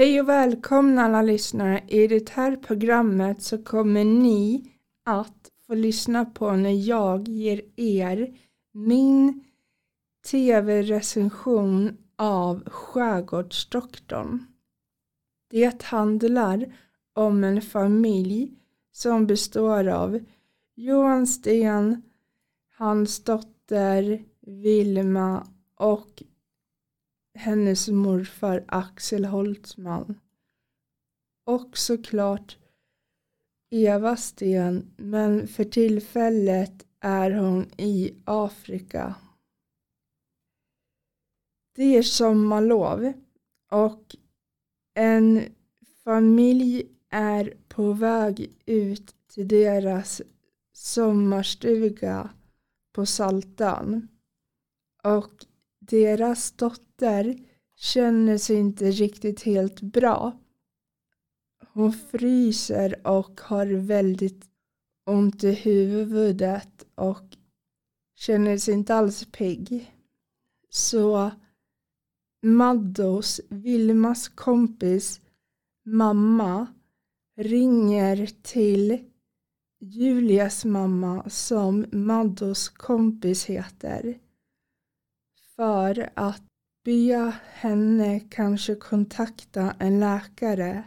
Hej och välkomna alla lyssnare. I det här programmet så kommer ni att få lyssna på när jag ger er min tv-recension av Skärgårdsdoktorn. Det handlar om en familj som består av Johan Sten, hans dotter Vilma och hennes morfar Axel Holtman. Och såklart Eva Sten, men för tillfället är hon i Afrika. Det är sommarlov och en familj är på väg ut till deras sommarstuga på Saltan. Och deras dotter känner sig inte riktigt helt bra. Hon fryser och har väldigt ont i huvudet och känner sig inte alls pigg. Så Maddos, Vilmas kompis, mamma ringer till Julias mamma som Maddos kompis heter. För att be henne kanske kontakta en läkare.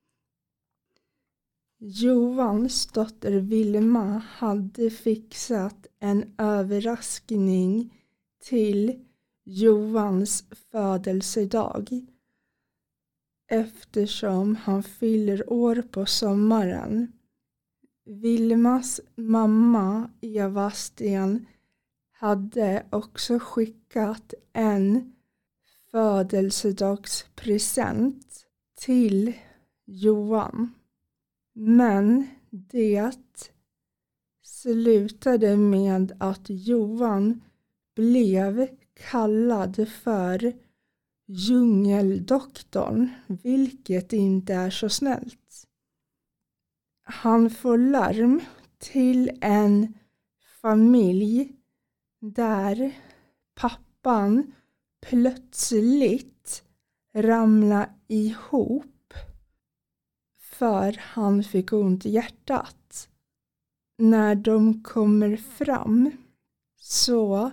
Johans dotter Vilma hade fixat en överraskning till Johans födelsedag. Eftersom han fyller år på sommaren. Vilmas mamma Eva Sten hade också skickat en födelsedagspresent till Johan. Men det slutade med att Johan blev kallad för djungeldoktorn, vilket inte är så snällt. Han får larm till en familj där pappan plötsligt ramlade ihop för han fick ont i hjärtat. När de kommer fram så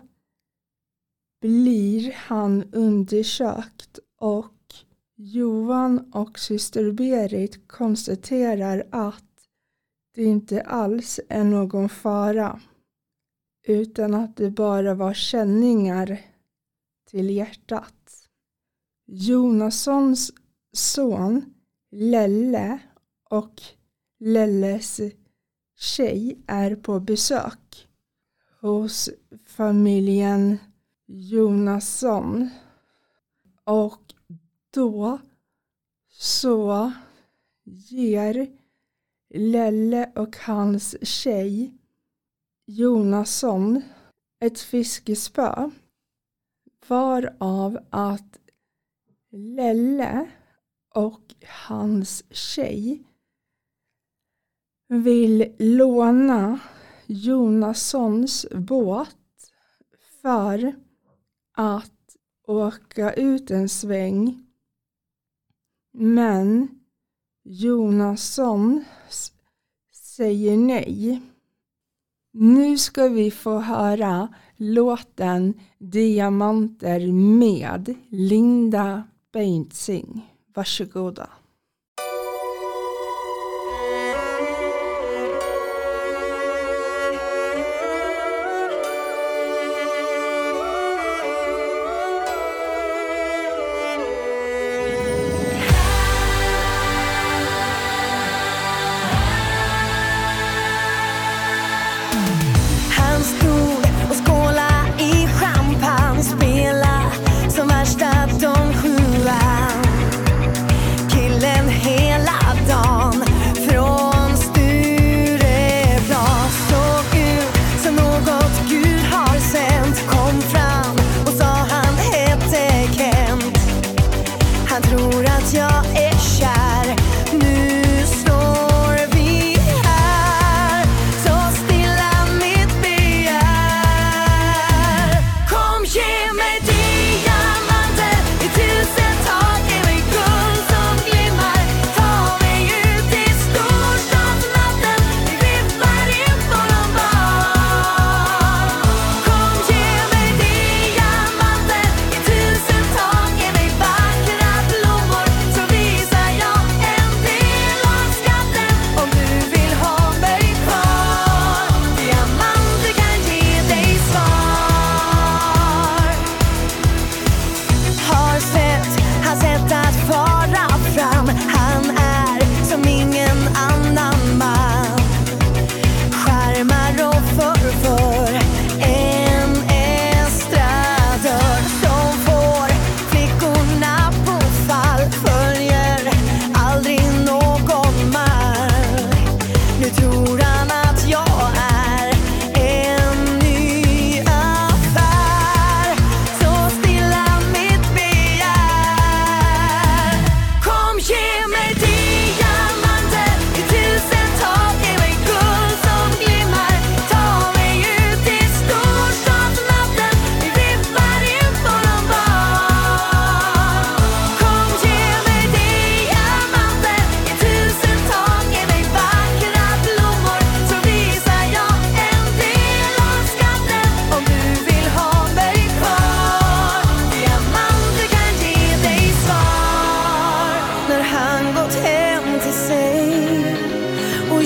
blir han undersökt och Johan och syster Berit konstaterar att det inte alls är någon fara. Utan att det bara var känningar till hjärtat. Jonassons son Lelle och Lelles tjej är på besök hos familjen Jonasson. Och då så ger Lelle och hans tjej Jonasson ett fiskespö, varav att Lelle och hans tjej vill låna Jonassons båt för att åka ut en sväng. Men Jonasson säger nej. Nu ska vi få höra låten Diamanter med Linda Bengtzing. Varsågoda. Spela som värsta Don Juan. Killen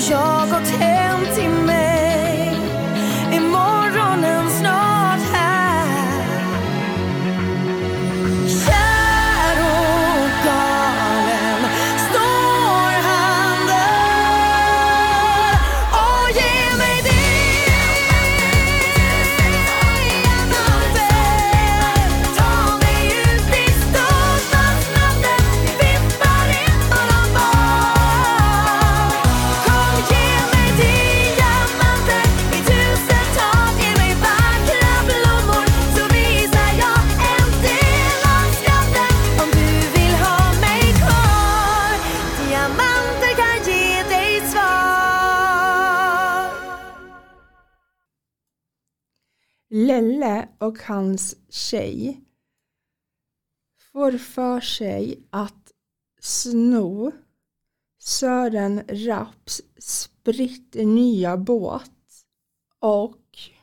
jag gått hem till mig. Är morgonen snart här? Kär och galen står han där och ger mig ta mig ut i storstadsnatten, vippar in mellan barn. Kom, ge mig diamanter i tusental, ge mig vackra blommor, så visar jag en del av skatten. Om du vill ha mig kvar, diamanter kan ge dig svar. Lelle och hans tjej får för sig att sno Sören Rapps spritt nya båt, och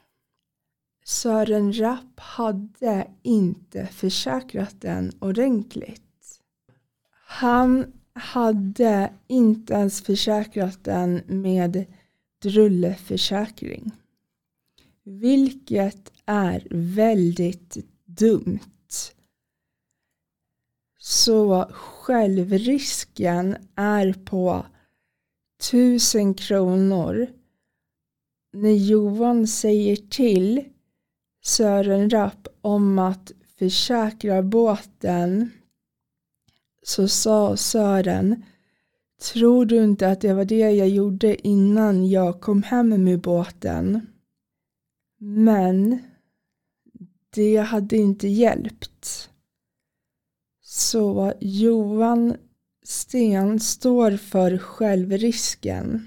Sören Rapp hade inte försäkrat den ordentligt. Han hade inte ens försäkrat den med drulleförsäkring, vilket är väldigt dumt. Så självrisken är på 1000 kronor. När Johan säger till Sören Rapp om att försäkra båten, så sa Sören: tror du inte att det var det jag gjorde innan jag kom hem med båten? Men det hade inte hjälpt. Så Johan Sten står för självrisken.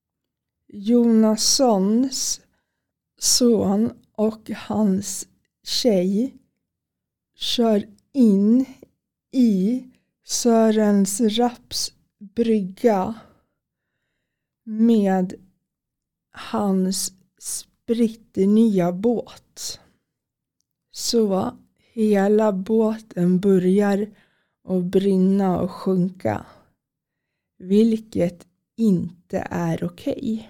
Jonassons son och hans tjej kör in i Sörens Rapps brygga med hans spritt nya båt. Så hela båten börjar att brinna och sjunka, vilket inte är okej.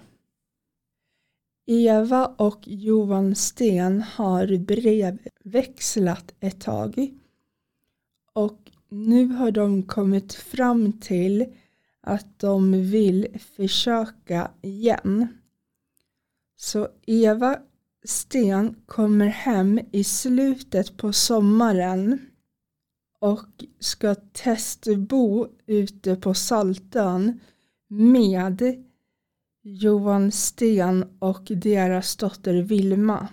Eva och Johan Sten har brevväxlat ett tag, och nu har de kommit fram till att de vill försöka igen. Så Eva Sten kommer hem i slutet på sommaren och ska testbo ute på Saltön med Johan Sten och deras dotter Vilma.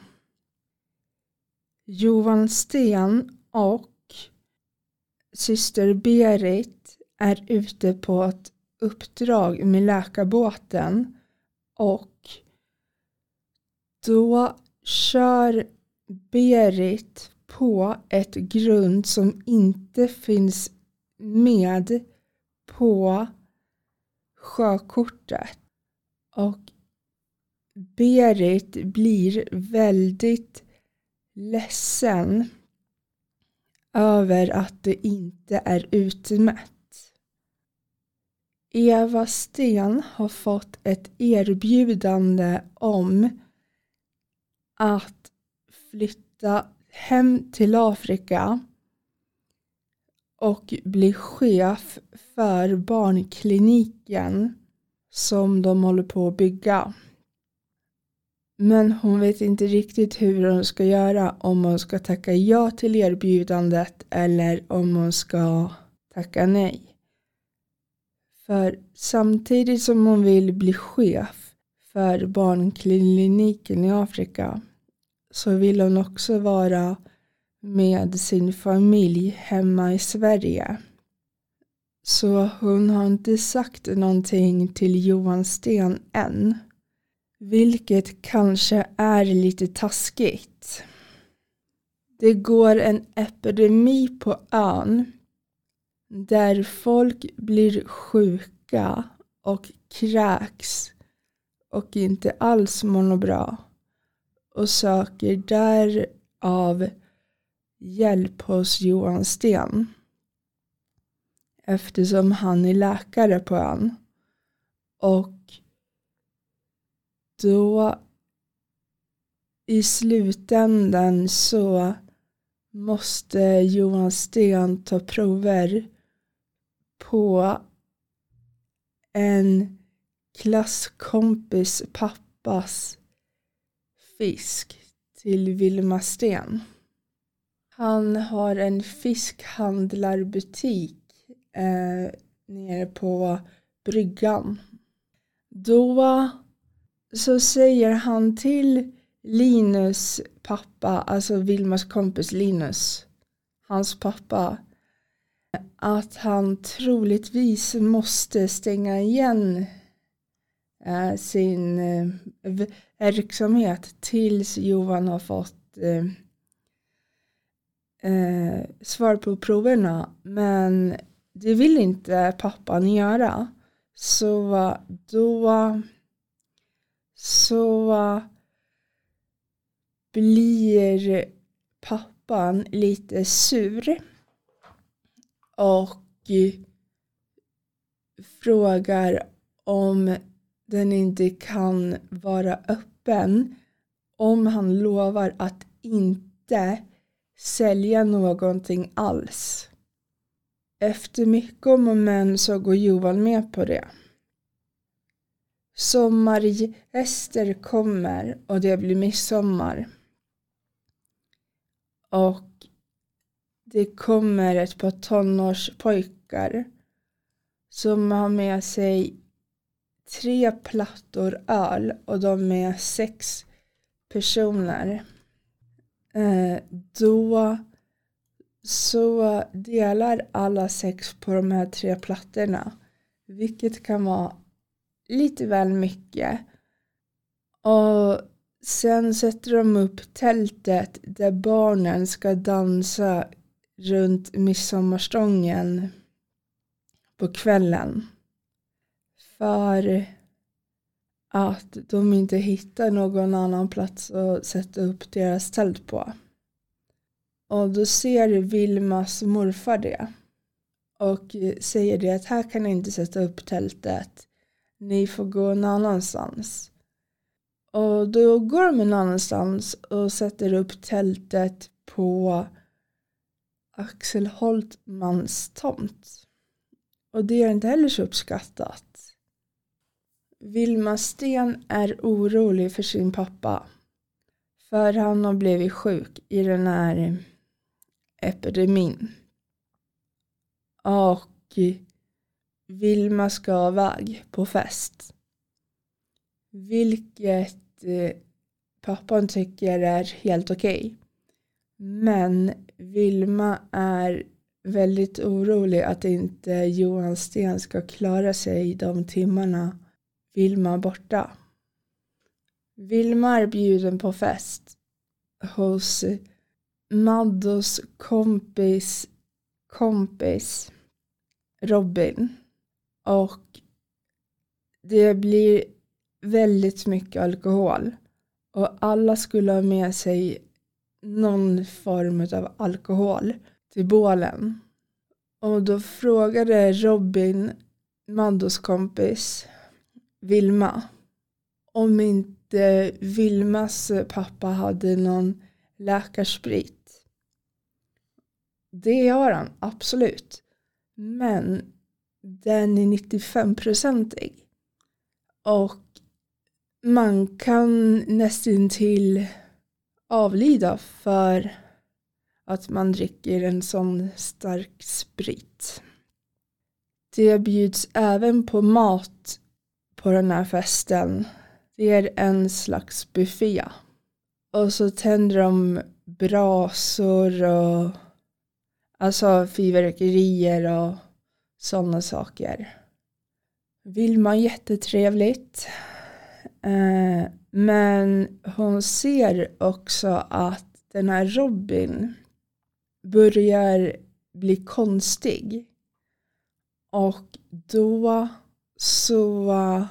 Johan Sten och syster Berit är ute på ett uppdrag med läkarbåten, och då kör Berit på ett grund som inte finns med på sjökortet, och Berit blir väldigt ledsen över att det inte är utmätt. Eva Sten har fått ett erbjudande om att flytta hem till Afrika och bli chef för barnkliniken som de håller på att bygga. Men hon vet inte riktigt hur hon ska göra, om hon ska tacka ja till erbjudandet eller om hon ska tacka nej. För samtidigt som hon vill bli chef för barnkliniken i Afrika, så vill hon också vara med sin familj hemma i Sverige. Så hon har inte sagt någonting till Johan Sten än, vilket kanske är lite taskigt. Det går en epidemi på ön där folk blir sjuka och kräks och inte alls mår bra, och söker därav hjälp hos Johan Sten, eftersom han är läkare på ön och då i slutändan så måste Johan Sten ta prover på en klasskompis pappas fisk till Vilma Sten. Han har en fiskhandlarbutik nere på bryggan. Då så säger han till Linus pappa, alltså Vilmas kompis Linus, hans pappa, att han troligtvis måste stänga igen sin verksamhet tills Johan har fått svar på proverna. Men det vill inte pappan göra. Så blir pappan lite sur och frågar om den inte kan vara öppen om han lovar att inte sälja någonting alls. Efter mycket om och men så går Johan med på det. Sommargäster kommer och det blir midsommar. Och det kommer ett par tonårspojkar som har med sig 3 plattor öl och de är 6 personer. Då så delar alla 6 på de här 3 plattorna, vilket kan vara lite väl mycket. Och sen sätter de upp tältet där barnen ska dansa runt midsommarstången på kvällen. För att de inte hittar någon annan plats att sätta upp deras tält på. Och då ser Vilmas morfar det. Och säger det att här kan ni inte sätta upp tältet. Ni får gå någon annanstans. Och då går de någon annanstans och sätter upp tältet på Axel Holtmans tomt. Och det är inte heller så uppskattat. Vilma Sten är orolig för sin pappa. För han har blivit sjuk i den här epidemin. Och Vilma ska iväg på fest. Vilket pappan tycker är helt okej. Men Vilma är väldigt orolig att inte Johan Sten ska klara sig de timmarna Vilma borta. Vilma är bjuden på fest hos Maddos kompis Robin. Och det blir väldigt mycket alkohol. Och alla skulle ha med sig någon form av alkohol till bålen. Och då frågade Robin, Maddos kompis, Vilma om inte Vilmas pappa hade någon läkarsprit. Det har han, absolut. Men den är 95%. Och man kan nästan till avlida för att man dricker en sån stark sprit. Det bjuds även på mat på den här festen. Det är en slags buffé. Och så tänder de brasor och alltså fyrverkerier och sådana saker. Vilma jättetrevligt. Men hon ser också att den här Robin börjar bli konstig. Och då så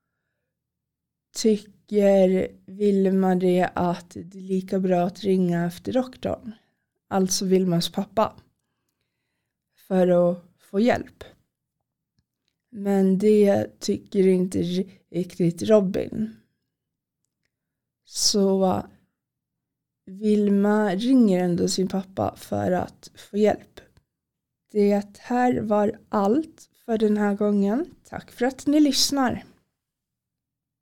tycker Vilma det att det är lika bra att ringa efter doktorn. Alltså Vilmas pappa. För att få hjälp. Men det tycker inte riktigt Robin. Så Vilma ringer ändå sin pappa för att få hjälp. Det här var allt för den här gången. Tack för att ni lyssnar.